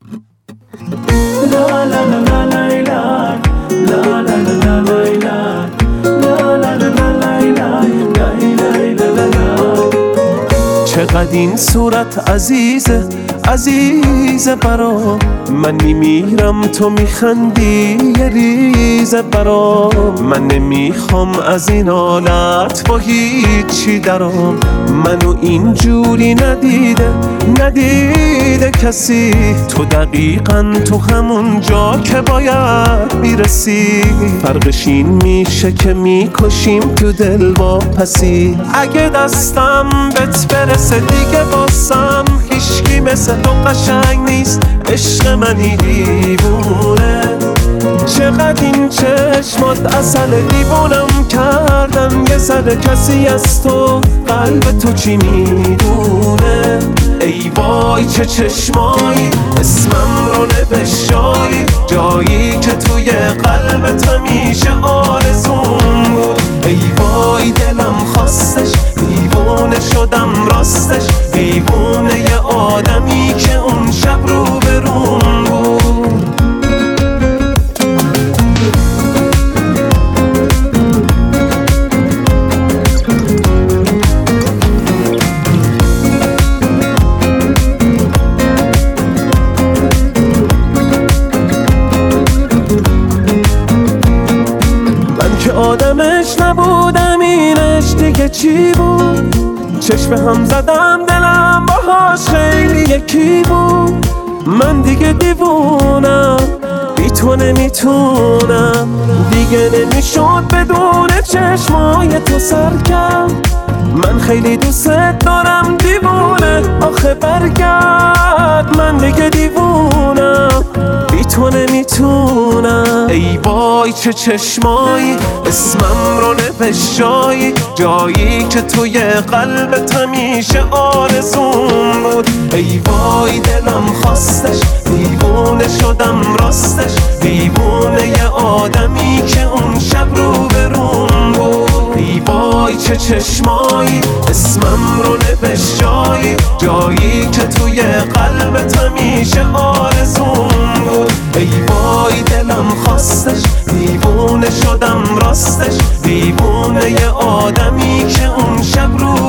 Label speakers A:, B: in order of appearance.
A: چقدر این صورت عزیزه عزیزه برام، من میمیرم تو میخندی یه ریزه برام. من نمیخوام از این حالت با هیچی درام، منو اینجوری ندیده کسی. تو دقیقاً تو همون جا که باید میرسی، فرقش این میشه که میکشیم تو دل با پسی. اگه دستم بهت برسه دیگه واسم هیچکی مثل تو قشنگ نیست، عشق منی دیوونه. چقدر این چشمات عسل، دیوونم کردن یه ذره. کسی از تو قلب تو چی میدونه؟ ای وای چه چشمایی، اسمم رو نوشتایی، جایی که توی قلبت همیشه آرزوم بود. ای وای دلم خواستش، دیوونه شدم راستش، دیوونه یه آدمی که اون شب رو بروم بود. آدمش نبودم، اینش دیگه چی بود؟ چشم هم زدم دلم باهاش خیلی یکی بود. من دیگه دیوونم، بی تو نمیتونم دیگه. نمیشد بدون چشمای تو سرکم. من خیلی دوست دارم دیوونه، آخه برگرد. من دیگه دیوونم، بی تو نمیتونم. ای وای چه چشمایی، اسمم رو نوشتایی، جایی که توی قلبت همیشه آرزوم بود. ای وای دلم خواستش، دیوونه شدم راستش، دیوونه یه آدمی که اون شب رو بروم بود. ای وای چه چشمایی، اسمم رو نوشتایی، جایی که توی قلبت همیشه آرزوم بود. ای وای دلم خواستش، دیوونه شدم راستش، دیوونه یه آدمی که اون شب رو